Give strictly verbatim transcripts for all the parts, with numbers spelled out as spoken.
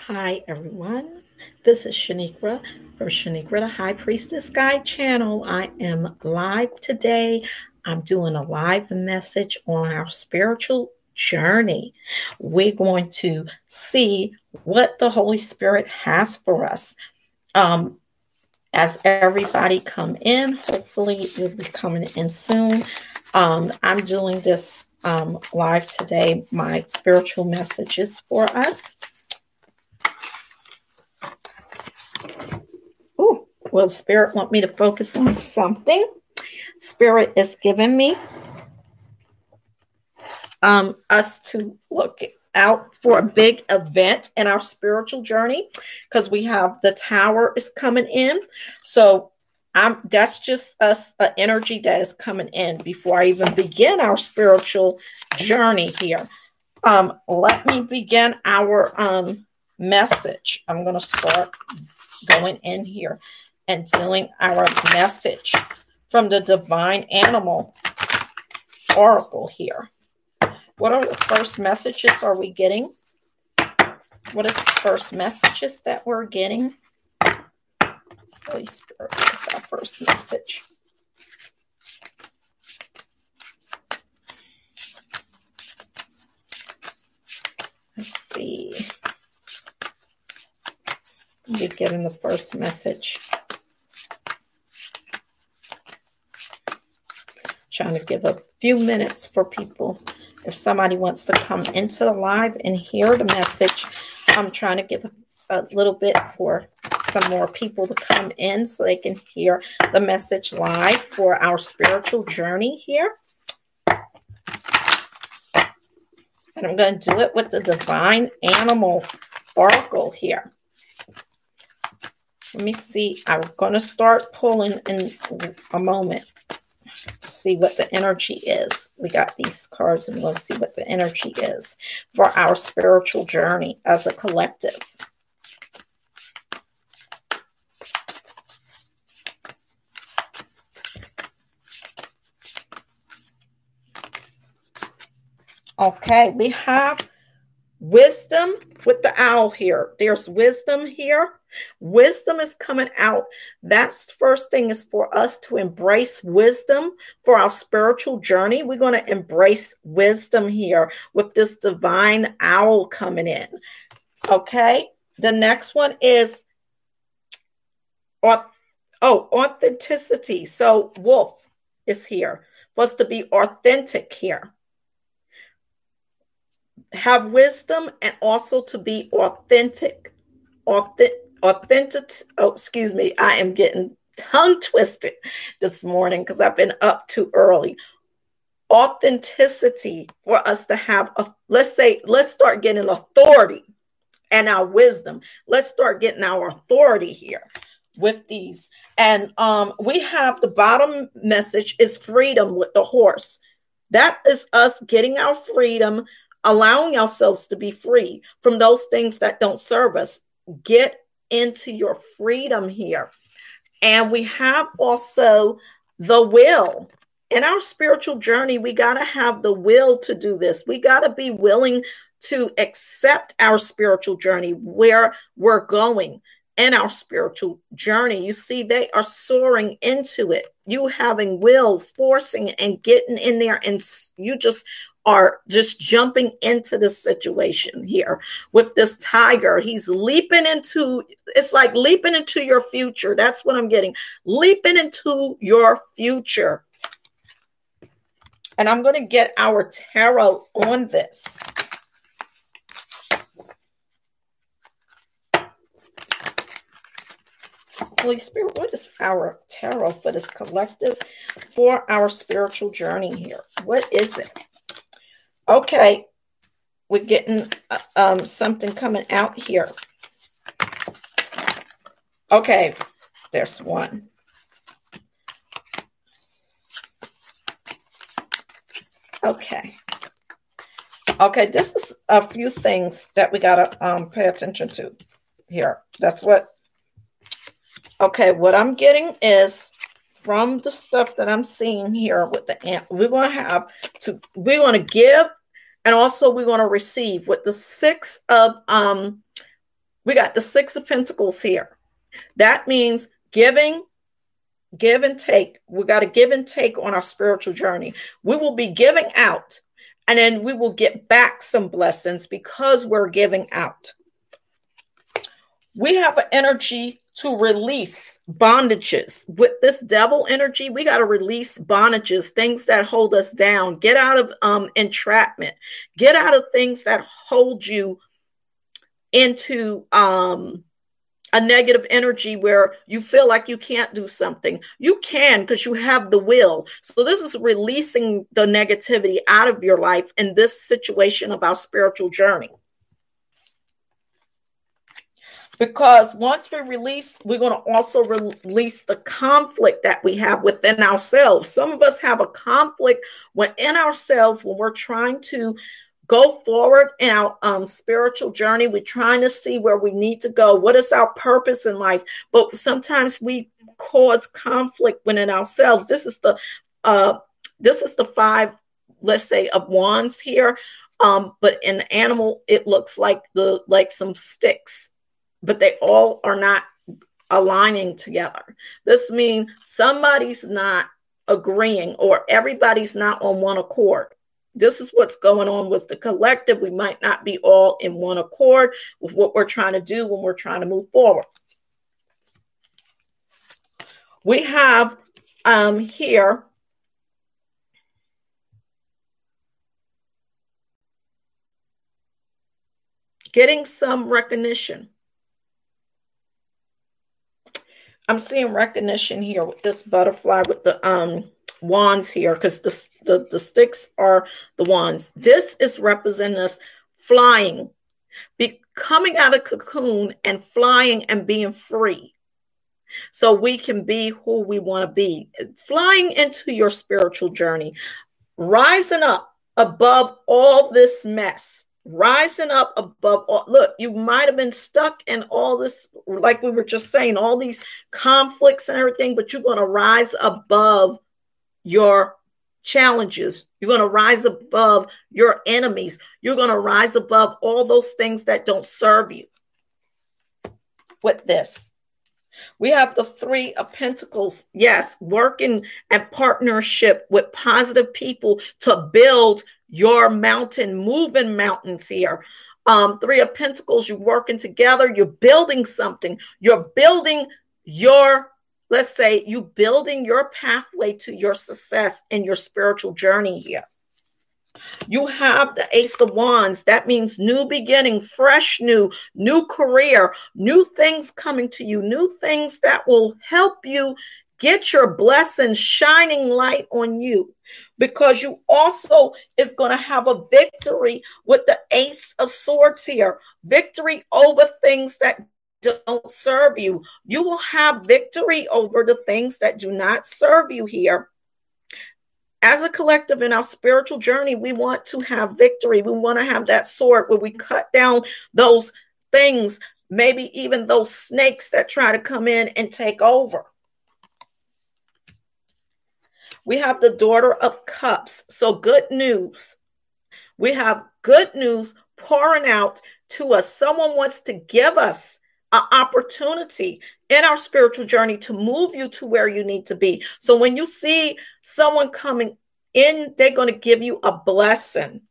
Hi, everyone. This is Shaniqua from Shaniqua the High Priestess Guide channel. I am live today. I'm doing a live message on our spiritual journey. We're going to see what the Holy Spirit has for us. Um, as everybody come in, hopefully you'll be coming in soon. Um, I'm doing this um, live today, my spiritual messages for us. Ooh, well, Spirit want me to focus on something. Spirit is giving me um, us to look out for a big event in our spiritual journey because we have the tower is coming in. So I'm that's just us an energy that is coming in before I even begin our spiritual journey here. Um, let me begin our um, message. I'm going to start going in here and doing our message from the Divine Animal Oracle here. What are the first messages are we getting? What is the first messages that we're getting? Holy Spirit, what is our first message? Let's see. We're getting the first message. Trying to give a few minutes for people. If somebody wants to come into the live and hear the message, I'm trying to give a, a little bit for some more people to come in so they can hear the message live for our spiritual journey here. And I'm going to do it with the Divine Animal Oracle here. Let me see. I'm going to start pulling in a moment. See what the energy is. We got these cards and we'll see what the energy is for our spiritual journey as a collective. Okay, we have wisdom with the owl here. There's wisdom here. Wisdom is coming out. That's first thing is for us to embrace wisdom for our spiritual journey. We're going to embrace wisdom here with this divine owl coming in. Okay. The next one is oh, authenticity. So wolf is here for us to be authentic here. Have wisdom and also to be authentic. Authentic. Authentic, oh, excuse me, I am getting tongue twisted this morning because I've been up too early. Authenticity for us to have, a, let's say, let's start getting authority and our wisdom. Let's start getting our authority here with these. And um, we have the bottom message is freedom with the horse. That is us getting our freedom, allowing ourselves to be free from those things that don't serve us. Get into your freedom here. And we have also the will. In our spiritual journey, we got to have the will to do this. We got to be willing to accept our spiritual journey, where we're going in our spiritual journey. You see, they are soaring into it. You having will, forcing and getting in there, and you just are just jumping into the situation here with this tiger. He's leaping into, it's like leaping into your future. That's what I'm getting. Leaping into your future. And I'm going to get our tarot on this. Holy Spirit, what is our tarot for this collective for our spiritual journey here? What is it? Okay, we're getting uh, um, something coming out here. Okay, there's one. Okay. Okay, this is a few things that we got to um, pay attention to here. That's what, okay, what I'm getting is from the stuff that I'm seeing here with the ant, we're going to have to, we're going to give. And also we're going to receive with the six of um, We got the Six of Pentacles here. That means giving, give and take. We got to give and take on our spiritual journey. We will be giving out, and then we will get back some blessings because we're giving out. We have an energy to release bondages. With this devil energy, we got to release bondages, things that hold us down. Get out of um, entrapment. Get out of things that hold you into um, a negative energy where you feel like you can't do something. You can, because you have the will. So this is releasing the negativity out of your life in this situation of our spiritual journey. Because once we release, we're going to also release the conflict that we have within ourselves. Some of us have a conflict within ourselves when we're trying to go forward in our um, spiritual journey. We're trying to see where we need to go. What is our purpose in life? But sometimes we cause conflict within ourselves. This is the uh, this is the five, let's say, of wands here. Um, but in the animal, it looks like the like some sticks, but they all are not aligning together. This means somebody's not agreeing, or everybody's not on one accord. This is what's going on with the collective. We might not be all in one accord with what we're trying to do when we're trying to move forward. We have um, here getting some recognition. I'm seeing recognition here with this butterfly with the um, wands here, because the, the, the sticks are the wands. This is representing us flying, be, coming out of cocoon and flying and being free. So we can be who we want to be. Flying into your spiritual journey. Rising up above all this mess. Rising up above all. Look, you might have been stuck in all this, like we were just saying, all these conflicts and everything, but you're going to rise above your challenges. You're going to rise above your enemies. You're going to rise above all those things that don't serve you. With this, we have the Three of Pentacles. Yes, working and partnership with positive people to build your mountain, moving mountains here. Um, Three of Pentacles, you're working together. You're building something. You're building your, let's say, you building your pathway to your success in your spiritual journey here. You have the Ace of Wands. That means new beginning, fresh new, new career, new things coming to you, new things that will help you get your blessings shining light on you, because you also is going to have a victory with the Ace of Swords here. Victory over things that don't serve you. You will have victory over the things that do not serve you here. As a collective in our spiritual journey, we want to have victory. We want to have that sword where we cut down those things, maybe even those snakes that try to come in and take over. We have the Daughter of Cups. So good news. We have good news pouring out to us. Someone wants to give us an opportunity in our spiritual journey to move you to where you need to be. So when you see someone coming in, they're going to give you a blessing.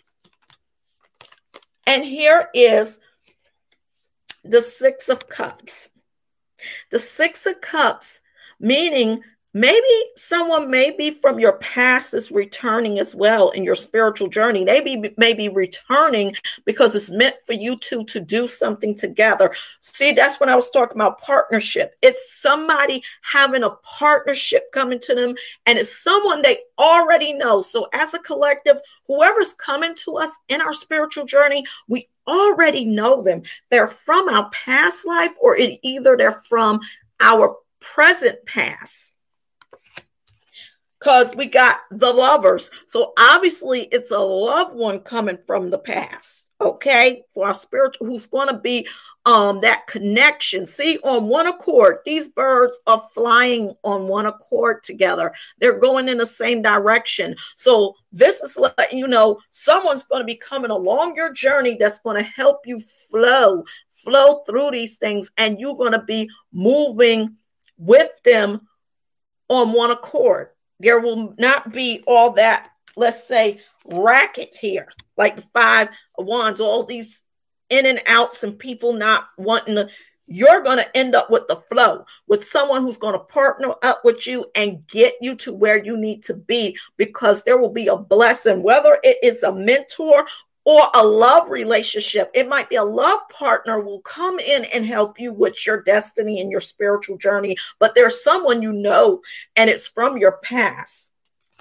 And here is the Six of Cups. The Six of Cups, meaning maybe someone maybe from your past is returning as well in your spiritual journey. They be, may be returning because it's meant for you two to do something together. See, that's when I was talking about partnership. It's somebody having a partnership coming to them, and it's someone they already know. So as a collective, whoever's coming to us in our spiritual journey, we already know them. They're from our past life, or it, either they're from our present past. Because we got the Lovers. So obviously it's a loved one coming from the past. okay, for our spiritual, who's going to be um that connection. See, on one accord, these birds are flying on one accord together. They're going in the same direction. So this is letting you know someone's going to be coming along your journey that's going to help you flow, flow through these things, and you're going to be moving with them on one accord. There will not be all that, let's say, racket here, like the five of wands, all these in and outs and people not wanting to. You're going to end up with the flow, with someone who's going to partner up with you and get you to where you need to be, because there will be a blessing, whether it is a mentor or a love relationship. It might be a love partner will come in and help you with your destiny and your spiritual journey, but there's someone you know, and it's from your past.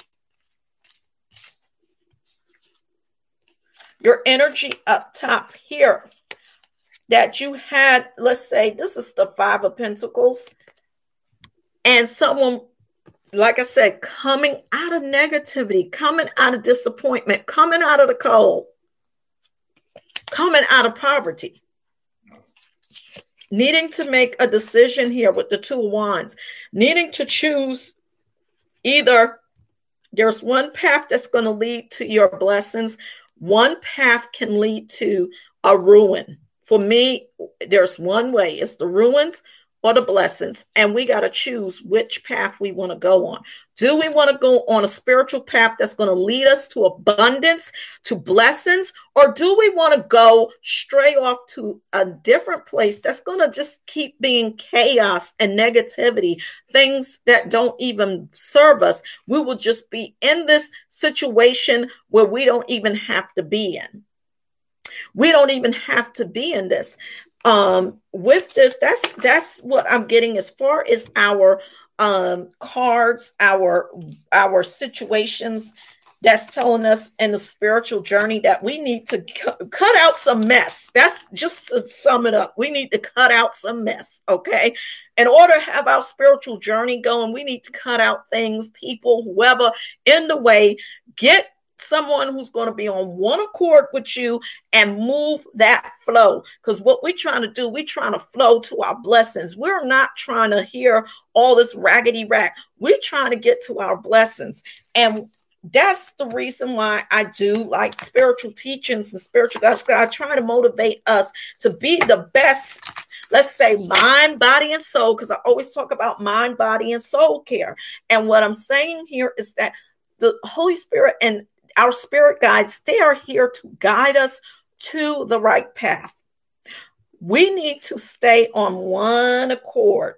Your energy up top here that you had, let's say this is the Five of Pentacles, and someone, like I said, coming out of negativity, coming out of disappointment, coming out of the cold, coming out of poverty, needing to make a decision here with the Two of Wands, needing to choose either. There's one path that's going to lead to your blessings. One path can lead to a ruin. For me, there's one way. It's the ruins or the blessings. And we got to choose which path we want to go on. Do we want to go on a spiritual path that's going to lead us to abundance, to blessings? Or do we want to go straight off to a different place that's going to just keep being chaos and negativity, things that don't even serve us? We will just be in this situation where we don't even have to be in. We don't even have to be in this. Um, with this, that's that's what I'm getting as far as our um, cards, our our situations. That's telling us in the spiritual journey that we need to cu- cut out some mess. That's just to sum it up. We need to cut out some mess, okay? In order to have our spiritual journey going, we need to cut out things, people, whoever in the way. Get someone who's going to be on one accord with you and move that flow. Because what we're trying to do, we're trying to flow to our blessings. We're not trying to hear all this raggedy rack. We're trying to get to our blessings. And that's the reason why I do like spiritual teachings and spiritual guys. I try to motivate us to be the best, let's say, mind, body, and soul, because I always talk about mind, body, and soul care. And what I'm saying here is that the Holy Spirit and our spirit guides, they are here to guide us to the right path. We need to stay on one accord.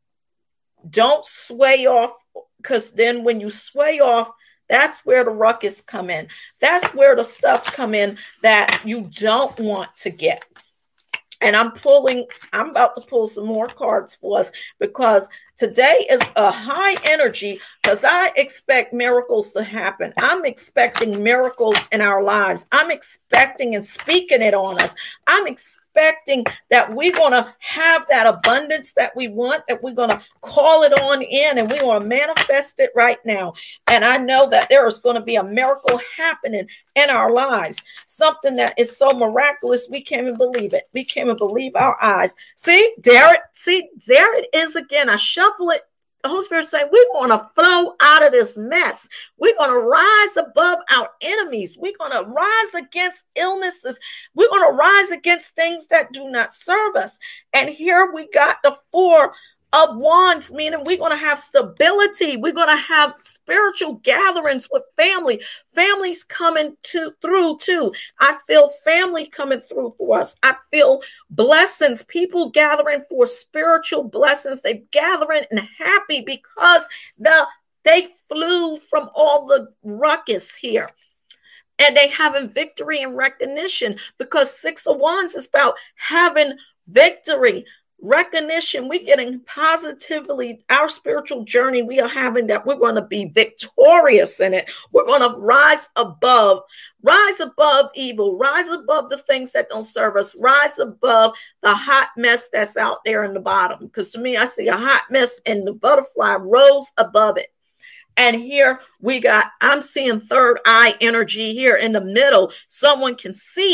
Don't sway off, because then when you sway off, that's where the ruckus come in. That's where the stuff come in that you don't want to get. And I'm pulling, I'm about to pull some more cards for us, because today is a high energy, because I expect miracles to happen. I'm expecting miracles in our lives. I'm expecting and speaking it on us. I'm expecting that we're going to have that abundance that we want, that we're going to call it on in, and we're going to manifest it right now. And I know that there is going to be a miracle happening in our lives, something that is so miraculous we can't even believe it. We can't even believe our eyes. See, there it, see, there it is again. I shuffle it. The Holy Spirit saying, we're going to flow out of this mess. We're going to rise above our enemies. We're going to rise against illnesses. We're going to rise against things that do not serve us. And here we got the Four of Wands, meaning we're going to have stability. We're going to have spiritual gatherings with family. Families coming to through too. I feel family coming through for us. I feel blessings, people gathering for spiritual blessings. They're gathering and happy because the they flew from all the ruckus here. And they having victory and recognition, because Six of Wands is about having victory. Recognition, we're getting positively our spiritual journey. We are having that we're going to be victorious in it. We're going to rise above, rise above evil, rise above the things that don't serve us, rise above the hot mess that's out there in the bottom. Because to me, I see a hot mess and the butterfly rose above it. And here we got, I'm seeing third eye energy here in the middle. Someone can see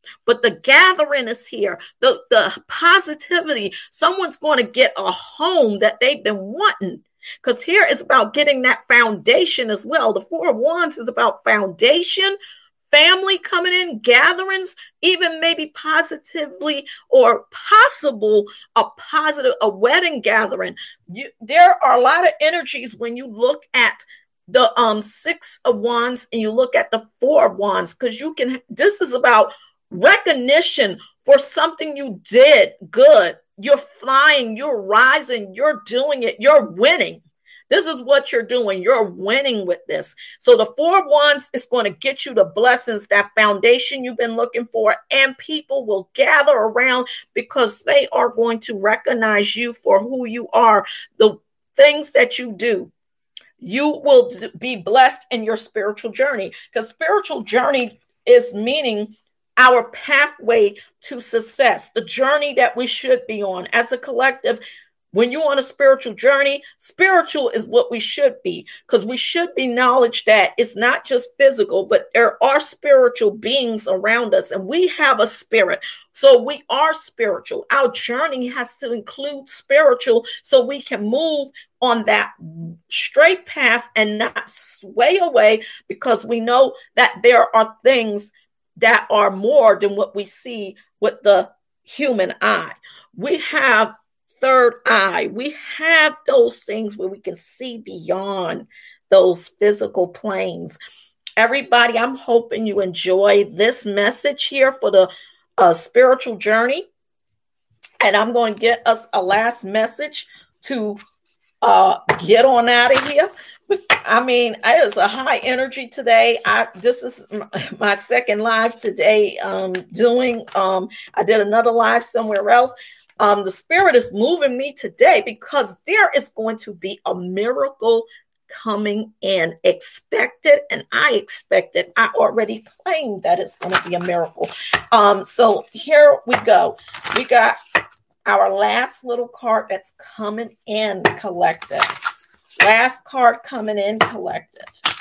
But the gathering is here. The, the positivity. Someone's going to get a home that they've been wanting. Because here it's about getting that foundation as well. The Four of Wands is about foundation, family coming in, gatherings, even maybe positively or possible a positive, a wedding gathering. You, there are a lot of energies when you look at the um Six of Wands and you look at the Four of Wands, because you can, this is about recognition for something you did good. You're flying, you're rising, you're doing it, you're winning. This is what you're doing. You're winning with this. So the Four of Wands is going to get you the blessings, that foundation you've been looking for, and people will gather around because they are going to recognize you for who you are, the things that you do. You will be blessed in your spiritual journey, because spiritual journey is meaning our pathway to success, the journey that we should be on as a collective. When you're on a spiritual journey, spiritual is what we should be, because we should be knowledge that it's not just physical, but there are spiritual beings around us, and we have a spirit. So we are spiritual. Our journey has to include spiritual so we can move on that straight path and not sway away, because we know that there are things that are more than what we see with the human eye. We have third eye. We have those things where we can see beyond those physical planes. Everybody, I'm hoping you enjoy this message here for the uh, spiritual journey. And I'm going to get us a last message to uh, get on out of here. I mean, it is a high energy today. I this is my second live today. Um, doing um, I did another live somewhere else. Um, the spirit is moving me today because there is going to be a miracle coming in. Expected, and I expected. I already claimed that it's going to be a miracle. Um, so here we go. We got our last little card that's coming in, collective. Last card coming in, collective.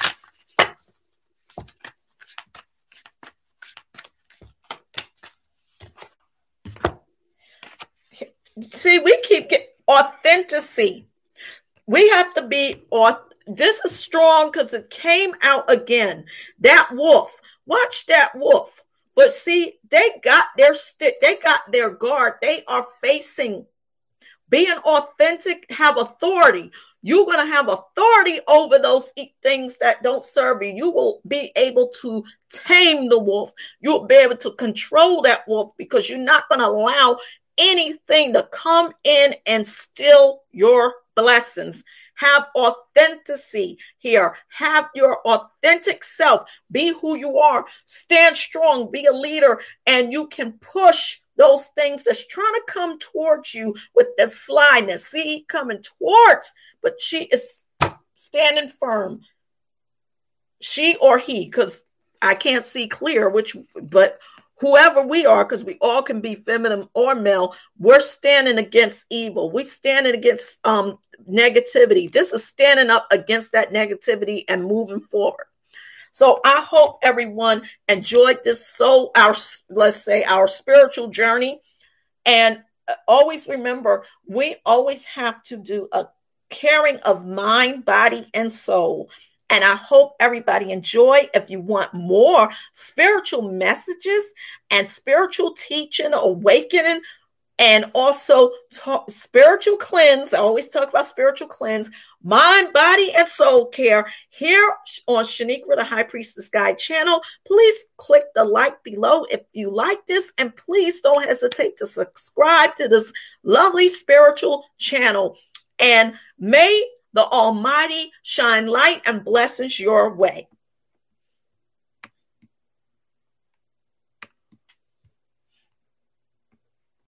See, we keep getting authenticity. We have to be, this is strong because it came out again. That wolf, watch that wolf. But see, they got their stick, they got their guard. They are facing being authentic, have authority. You're going to have authority over those things that don't serve you. You will be able to tame the wolf. You'll be able to control that wolf because you're not going to allow anything to come in and steal your blessings. Have authenticity here. Have your authentic self. Be who you are. Stand strong. Be a leader. And you can push those things that's trying to come towards you with the slyness. See, coming towards, but she is standing firm. She or he, because I can't see clear which, but whoever we are, because we all can be feminine or male, we're standing against evil. We're standing against um, negativity. This is standing up against that negativity and moving forward. So I hope everyone enjoyed this. So our, let's say, our spiritual journey. And always remember, we always have to do a caring of mind, body, and soul. And I hope everybody enjoy. If you want more spiritual messages and spiritual teaching, awakening, and also talk, spiritual cleanse. I always talk about spiritual cleanse, mind, body, and soul care here on Shaniqua, the High Priestess Guide channel. Please click the like below if you like this, and please don't hesitate to subscribe to this lovely spiritual channel. And may the Almighty shine light and blessings your way.